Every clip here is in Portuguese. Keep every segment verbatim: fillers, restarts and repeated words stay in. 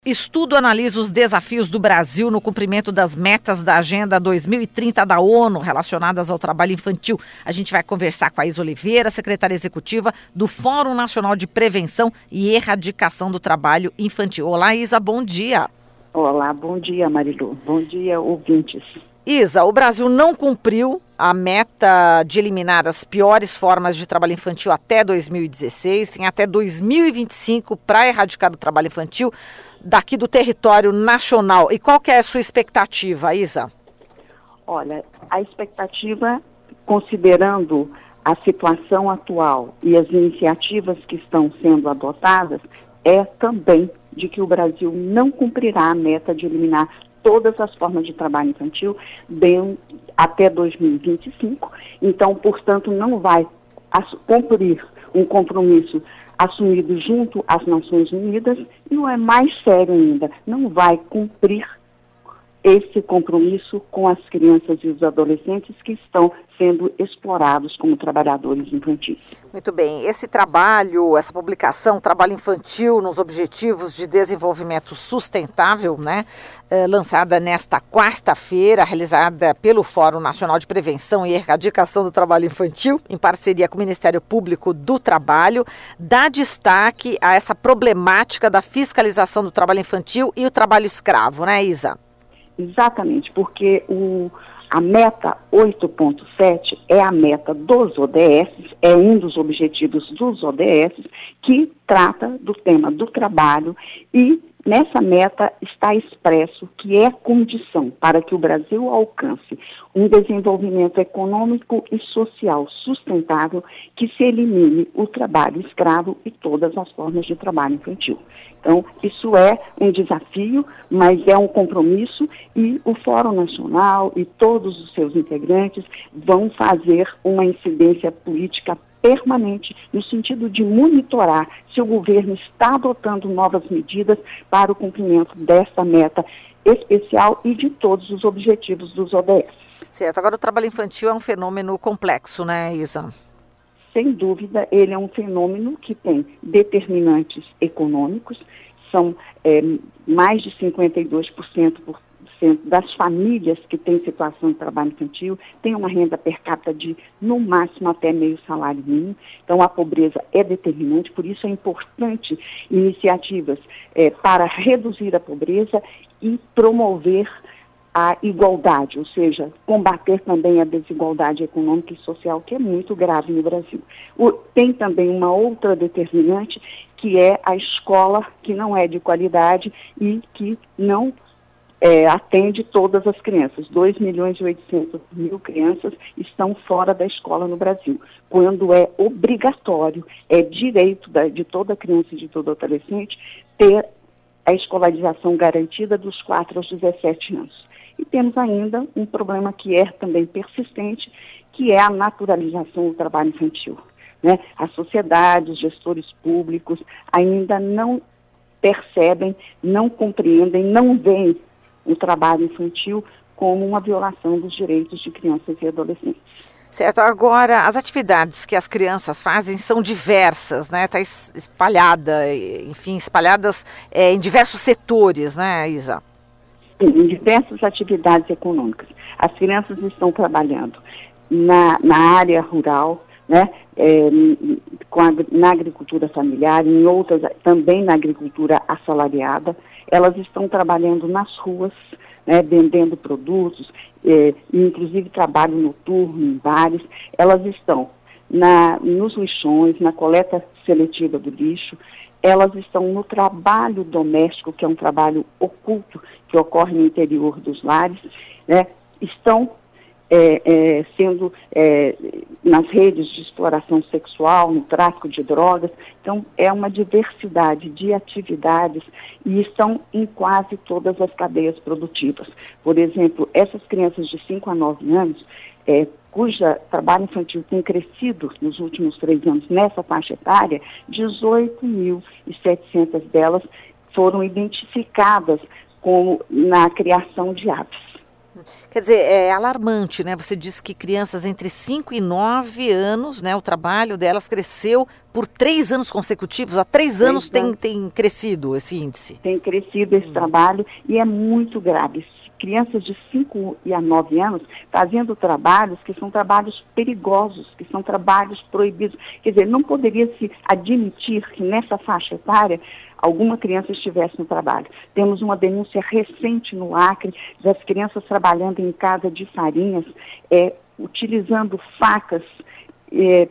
Estudo analisa os desafios do Brasil no cumprimento das metas da Agenda dois mil e trinta da ONU relacionadas ao trabalho infantil. A gente vai conversar com a Isa Oliveira, secretária executiva do Fórum Nacional de Prevenção e Erradicação do Trabalho Infantil. Olá, Isa, bom dia. Olá, bom dia, Marilu. Bom dia, ouvintes. Isa, o Brasil não cumpriu a meta de eliminar as piores formas de trabalho infantil até dois mil e dezesseis, tem até dois mil e vinte e cinco para erradicar o trabalho infantil daqui do território nacional. E qual que é a sua expectativa, Isa? Olha, a expectativa, considerando a situação atual e as iniciativas que estão sendo adotadas, é também de que o Brasil não cumprirá a meta de eliminar todas as formas de trabalho infantil bem, até dois mil e vinte e cinco. Então, portanto, não vai cumprir um compromisso assumido junto às Nações Unidas e, o é mais sério ainda, não vai cumprir esse compromisso com as crianças e os adolescentes que estão sendo explorados como trabalhadores infantis. Muito bem. Esse trabalho, essa publicação, Trabalho Infantil nos Objetivos de Desenvolvimento Sustentável, né, é, lançada nesta quarta-feira, realizada pelo Fórum Nacional de Prevenção e Erradicação do Trabalho Infantil, em parceria com o Ministério Público do Trabalho, dá destaque a essa problemática da fiscalização do trabalho infantil e o trabalho escravo, né, Isa? Exatamente, porque o, a meta oito ponto sete é a meta dos O D S, é um dos objetivos dos O D S, que trata do tema do trabalho e nessa meta está expresso que é condição para que o Brasil alcance um desenvolvimento econômico e social sustentável que se elimine o trabalho escravo e todas as formas de trabalho infantil. Então, isso é um desafio, mas é um compromisso e o Fórum Nacional e todos os seus integrantes vão fazer uma incidência política permanente no sentido de monitorar se o governo está adotando novas medidas para o cumprimento desta meta especial e de todos os objetivos dos O D S. Certo. Agora, o trabalho infantil é um fenômeno complexo, né, Isa? Sem dúvida, ele é um fenômeno que tem determinantes econômicos, são é, mais de cinquenta e dois por cento por das famílias que têm situação de trabalho infantil têm uma renda per capita de, no máximo, até meio salário mínimo. Então, a pobreza é determinante, por isso é importante iniciativas é, para reduzir a pobreza e promover a igualdade, ou seja, combater também a desigualdade econômica e social, que é muito grave no Brasil. O, tem também uma outra determinante, que é a escola que não é de qualidade e que não É, atende todas as crianças. dois milhões e oitocentos mil crianças estão fora da escola no Brasil, quando é obrigatório, é direito da, de toda criança e de todo adolescente ter a escolarização garantida dos quatro aos dezessete anos. E temos ainda um problema que é também persistente, que é a naturalização do trabalho infantil, né? A sociedade, os gestores públicos ainda não percebem, não compreendem, não veem o trabalho infantil como uma violação dos direitos de crianças e adolescentes. Certo. Agora, as atividades que as crianças fazem são diversas, né? Está espalhada, enfim, espalhadas é, em diversos setores, né, Isa? Sim, em diversas atividades econômicas. As crianças estão trabalhando na, na área rural, né? É, com a, na agricultura familiar, em outras, também na agricultura assalariada. Elas estão trabalhando nas ruas, né, vendendo produtos, eh, inclusive trabalho noturno em bares. Elas estão na, nos lixões, na coleta seletiva do lixo. Elas estão no trabalho doméstico, que é um trabalho oculto, que ocorre no interior dos lares, né. Estão É, é, sendo é, nas redes de exploração sexual, no tráfico de drogas. Então, é uma diversidade de atividades e estão em quase todas as cadeias produtivas. Por exemplo, essas crianças de cinco a nove anos, é, cuja trabalho infantil tem crescido nos últimos três anos nessa faixa etária, dezoito mil e setecentas delas foram identificadas como na criação de aves. Quer dizer, é alarmante, né? Você disse que crianças entre cinco e nove anos, né? O trabalho delas cresceu por três anos consecutivos. Há três, três anos tem, tem crescido esse índice. Tem crescido esse hum. trabalho e é muito grave. Crianças de cinco a nove anos fazendo trabalhos que são trabalhos perigosos, que são trabalhos proibidos. Quer dizer, não poderia se admitir que nessa faixa etária alguma criança estivesse no trabalho. Temos uma denúncia recente no Acre das crianças trabalhando em casa de farinhas, é, utilizando facas, é,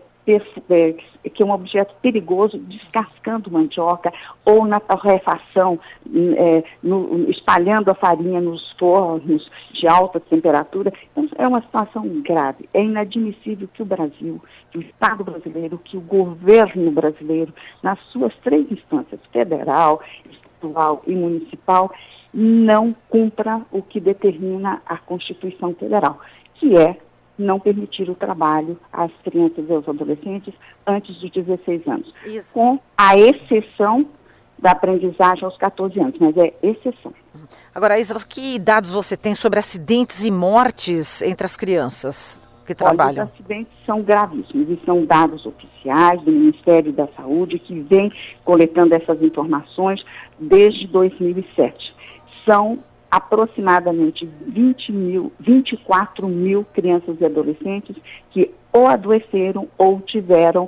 É, que é um objeto perigoso, descascando mandioca ou na torrefação, é, no, espalhando a farinha nos fornos de alta temperatura. Então, é uma situação grave. É inadmissível que o Brasil, que o Estado brasileiro, que o governo brasileiro, nas suas três instâncias, federal, estadual e municipal, não cumpra o que determina a Constituição Federal, que é não permitir o trabalho às crianças e aos adolescentes antes dos dezesseis anos. Isso. Com a exceção da aprendizagem aos catorze anos, mas é exceção. Agora, Isa, que dados você tem sobre acidentes e mortes entre as crianças que trabalham? Olha, os acidentes são gravíssimos e são dados oficiais do Ministério da Saúde que vem coletando essas informações desde dois mil e sete. São aproximadamente vinte mil, vinte e quatro mil crianças e adolescentes que ou adoeceram ou tiveram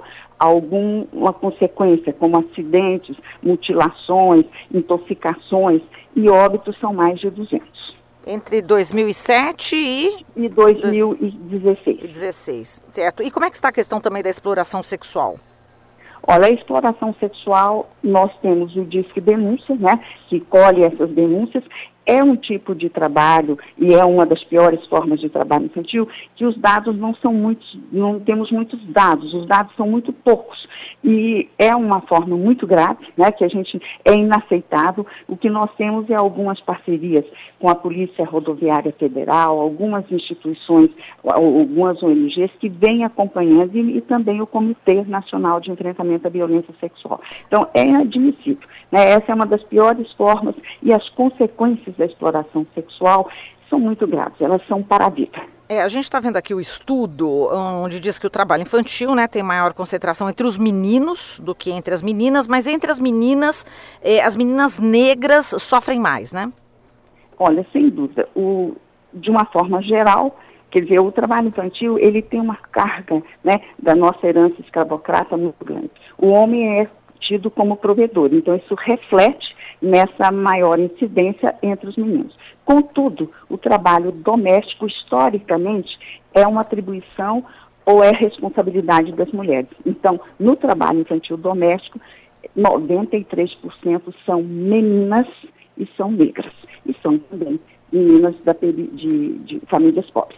alguma consequência, como acidentes, mutilações, intoxicações, e óbitos são mais de duzentos. Entre dois mil e sete e... E dois mil e dezesseis. dezesseis, certo. E como é que está a questão também da exploração sexual? Olha, a exploração sexual, nós temos o Disque Denúncia, né, que colhe essas denúncias. É um tipo de trabalho e é uma das piores formas de trabalho infantil que os dados não são muitos, não temos muitos dados, os dados são muito poucos. E é uma forma muito grave, né, que a gente é inaceitável. O que nós temos é algumas parcerias com a Polícia Rodoviária Federal, algumas instituições, algumas O N Gs que vêm acompanhando e, e também o Comitê Nacional de Enfrentamento à Violência Sexual. Então, é inadmissível, né? Essa é uma das piores formas e as consequências da exploração sexual são muito graves, elas são para a vida. É, a gente está vendo aqui o estudo onde diz que o trabalho infantil, né, tem maior concentração entre os meninos do que entre as meninas, mas entre as meninas, eh, as meninas negras sofrem mais, né? Olha, sem dúvida, o, de uma forma geral, quer dizer, o trabalho infantil, ele tem uma carga, né, da nossa herança escravocrata muito grande. O homem é tido como provedor, então isso reflete nessa maior incidência entre os meninos. Contudo, o trabalho doméstico, historicamente, é uma atribuição ou é responsabilidade das mulheres. Então, no trabalho infantil doméstico, noventa e três por cento são meninas e são negras. E são também meninas da, de, de famílias pobres.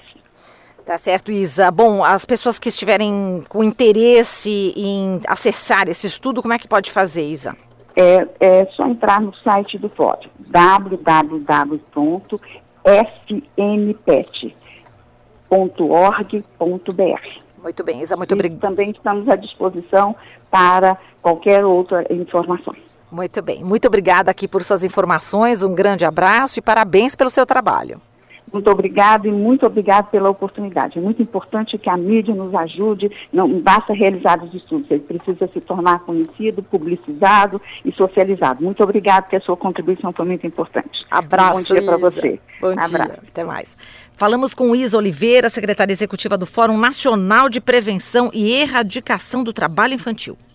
Tá certo, Isa. Bom, as pessoas que estiverem com interesse em acessar esse estudo, como é que pode fazer, Isa? É, é só entrar no site do fórum, w w w ponto f n p e t ponto org ponto b r. Muito bem, Isa, muito obrigada. Também estamos à disposição para qualquer outra informação. Muito bem, muito obrigada aqui por suas informações, um grande abraço e parabéns pelo seu trabalho. Muito obrigado e muito obrigado pela oportunidade. É muito importante que a mídia nos ajude, não basta realizar os estudos, ele precisa se tornar conhecido, publicizado e socializado. Muito obrigado, porque a sua contribuição foi muito importante. Abraço, um bom dia para você. Bom Abraço. dia, até mais. Falamos com Isa Oliveira, secretária executiva do Fórum Nacional de Prevenção e Erradicação do Trabalho Infantil.